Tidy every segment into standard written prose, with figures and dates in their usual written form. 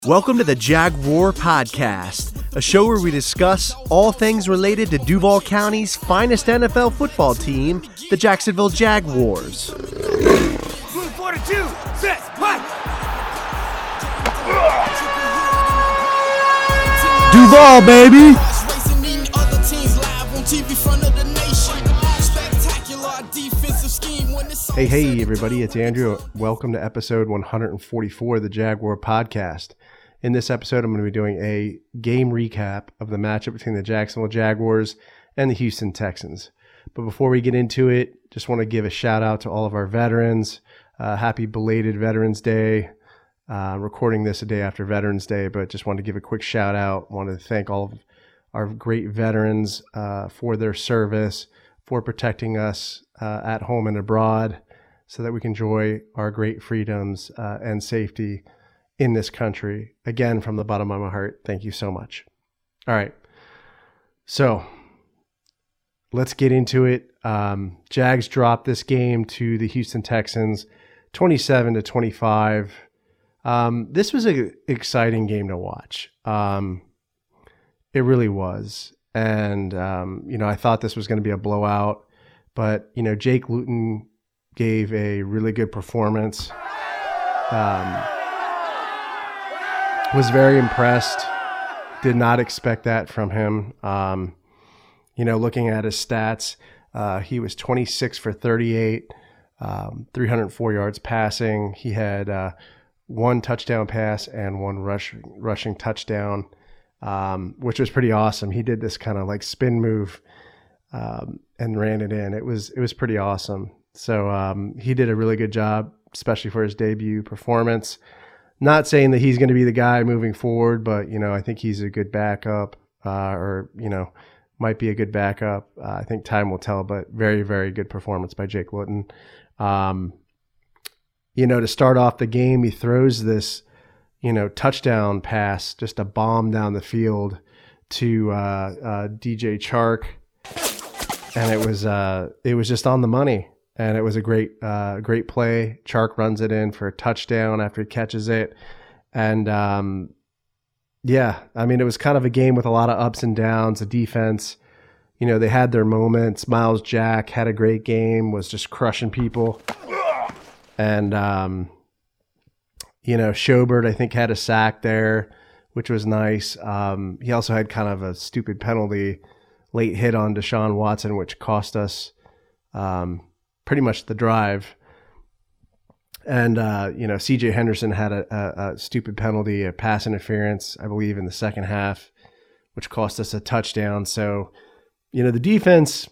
Welcome to the Jag War Podcast, a show where we discuss all things related to Duval County's finest NFL football team, the Jacksonville Jaguars. Move 42, sets, what? Duval, baby! Hey, everybody, it's Andrew. Welcome to episode 144 of the Jaguar Podcast. In this episode, I'm going to be doing a game recap of the matchup between the Jacksonville Jaguars and the Houston Texans. But before we get into it, just want to give a shout out to all of our veterans. Happy belated Veterans Day. Recording this a day after Veterans Day, but just wanted to give a quick shout out. Wanted to thank all of our great veterans for their service, for protecting us at home and abroad so that we can enjoy our great freedoms and safety in this country. Again, from the bottom of my heart, thank you so much. All right. So let's get into it. Jags dropped this game to the Houston Texans 27-25. This was an exciting game to watch. It really was. And, I thought this was going to be a blowout. But, Jake Luton gave a really good performance. Was very impressed. Did not expect that from him. Looking at his stats, he was 26 for 38, 304 yards passing. He had one touchdown pass and one rushing touchdown, which was pretty awesome. He did this kind of like spin move and ran it in. It was pretty awesome. So he did a really good job, especially for his debut performance. Not saying that he's going to be the guy moving forward, but, I think he's a good backup might be a good backup. I think time will tell, but very, very good performance by Jake Luton. To start off the game, he throws this, touchdown pass, just a bomb down the field to DJ Chark. And it was just on the money. And it was a great play. Chark runs it in for a touchdown after he catches it. And, it was kind of a game with a lot of ups and downs. The defense, they had their moments. Miles Jack had a great game, was just crushing people. And, Schobert, I think, had a sack there, which was nice. He also had kind of a stupid penalty, late hit on Deshaun Watson, which cost us pretty much the drive. And, CJ Henderson had a stupid penalty, a pass interference, I believe, in the second half, which cost us a touchdown. So, the defense,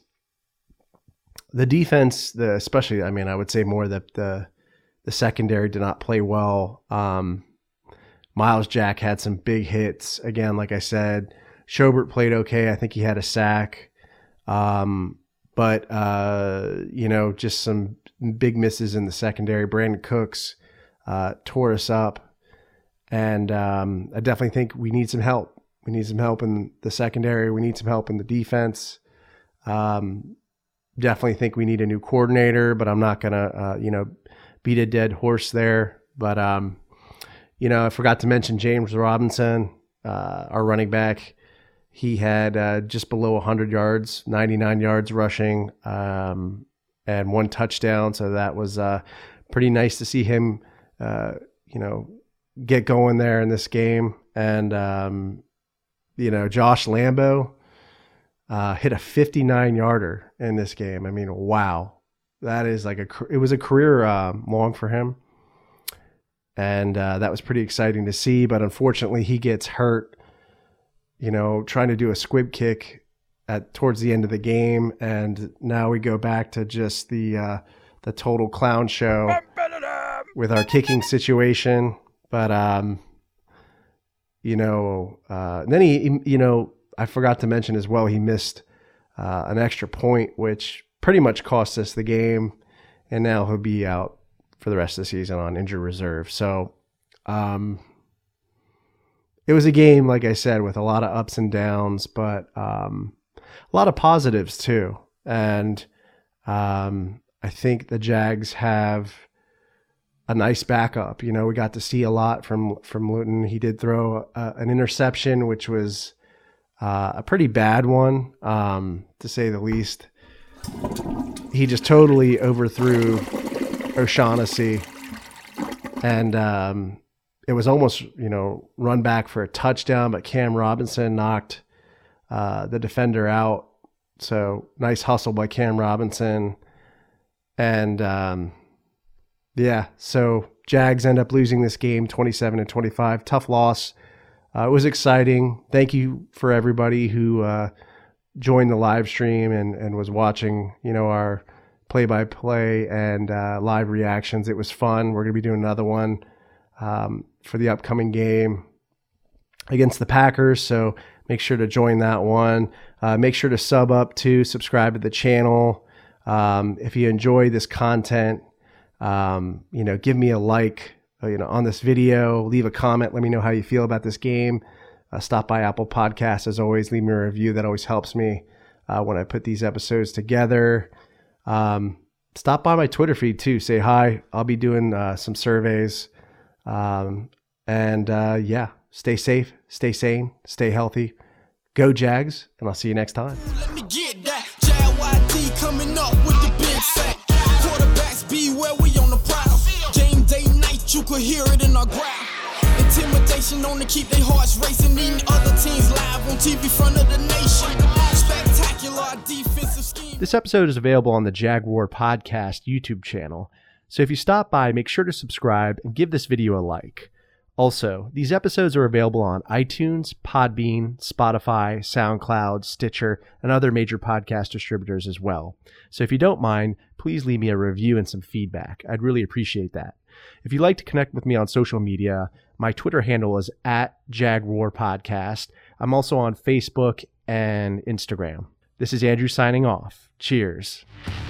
especially, I would say more that the secondary did not play well. Miles Jack had some big hits. Again, like I said, Schobert played okay. I think he had a sack. But just some big misses in the secondary. Brandon Cooks tore us up. And I definitely think we need some help. We need some help in the secondary. We need some help in the defense. Definitely think we need a new coordinator, but I'm not going to, beat a dead horse there. But, I forgot to mention James Robinson, our running back. He had just below 100 yards, 99 yards rushing, and one touchdown. So that was pretty nice to see him, get going there in this game. And, Josh Lambo hit a 59-yarder in this game. Wow. That is it was a career long for him. And that was pretty exciting to see. But unfortunately, he gets hurt, trying to do a squib kick towards the end of the game. And now we go back to just the total clown show with our kicking situation. But, then he, I forgot to mention as well, he missed an extra point, which pretty much cost us the game, and now he'll be out for the rest of the season on injured reserve. So it was a game, like I said, with a lot of ups and downs, but a lot of positives too. And I think the Jags have a nice backup. You know, we got to see a lot from Luton. He did throw an interception, which was a pretty bad one, to say the least. He just totally overthrew O'Shaughnessy, and it was almost, you know, run back for a touchdown, but Cam Robinson knocked the defender out. So nice hustle by Cam Robinson. And yeah, so Jags end up losing this game 27-25. Tough loss. It was exciting. Thank you for everybody who joined the live stream and was watching, you know, our play-by-play and live reactions. It was fun. We're going to be doing another one for the upcoming game against the Packers. So make sure to join that one. Make sure to subscribe to the channel. If you enjoy this content, you know, give me a like, you know, on this video, leave a comment. Let me know how you feel about this game. Stop by Apple Podcasts. As always, leave me a review. That always helps me when I put these episodes together. Stop by my Twitter feed too. Say hi. I'll be doing some surveys. Yeah, stay safe, stay sane, stay healthy. Go Jags, and I'll see you next time. Let me get that. JYD coming up with the big sack. Quarterbacks beware, we on the prowl. Game day night, you could hear it in our growl. Intimidation on to keep their hearts racing. Eating other teams live on TV front of the nation. Spectacular defensive scheme. This episode is available on the Jaguar Podcast YouTube channel. So if you stop by, make sure to subscribe and give this video a like. Also, these episodes are available on iTunes, Podbean, Spotify, SoundCloud, Stitcher, and other major podcast distributors as well. So if you don't mind, please leave me a review and some feedback. I'd really appreciate that. If you'd like to connect with me on social media, my Twitter handle is @JagWarPodcast. I'm also on Facebook and Instagram. This is Andrew signing off. Cheers.